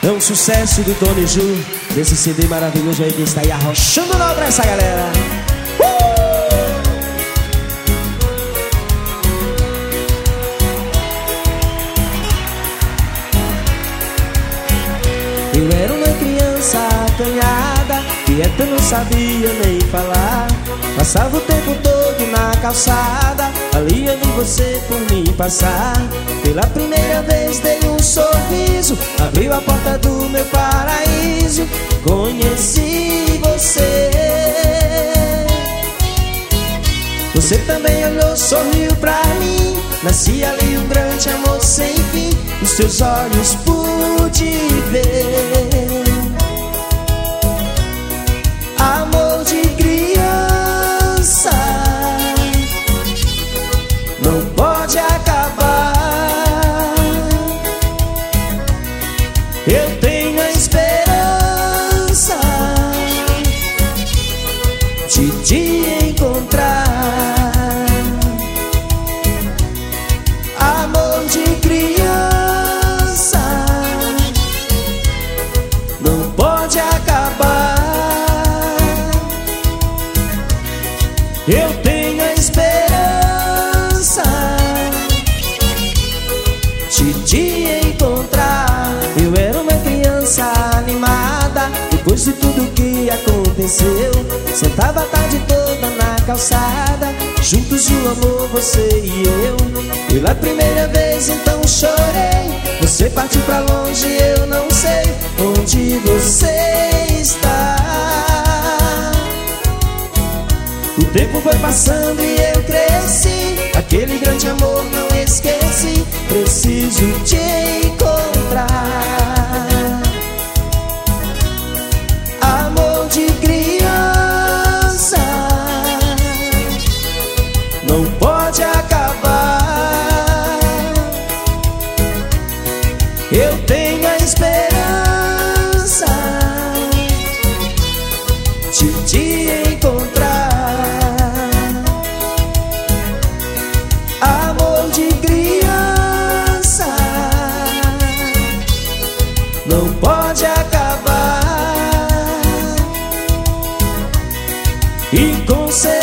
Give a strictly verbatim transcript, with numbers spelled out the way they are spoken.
É um sucesso do Tony Ju, desse C D maravilhoso aí que está aí arrochando na pra essa galera. Eu era uma criança acanhada, quieta, não sabia nem falar. Passava o tempo todo na calçada, ali eu vi você por mim passar. Pela primeira vez dei um sorriso, abriu a porta do meu paraíso. Conheci você. Você também olhou, sorriu pra mim. Nascia ali um grande amor sem fim. Os teus olhos pude ver. Amor de criança não pode acabar. Eu tenho a esperança de te encontrar. Amor de criança não pode acabar. Eu tenho a esperança de te encontrar. Eu era uma criança animada, depois de tudo que aconteceu. Sentava a tarde toda na calçada, juntos no amor, você e eu. Pela primeira vez então chorei. Você partiu pra longe, eu não sei onde você está. O tempo foi passando e eu cresci. Aquele grande amor não esqueci. Preciso te encontrar. Amor de criança não pode acabar. Eu tenho a esperança de te encontrar. Amor de criança não pode acabar. E com certeza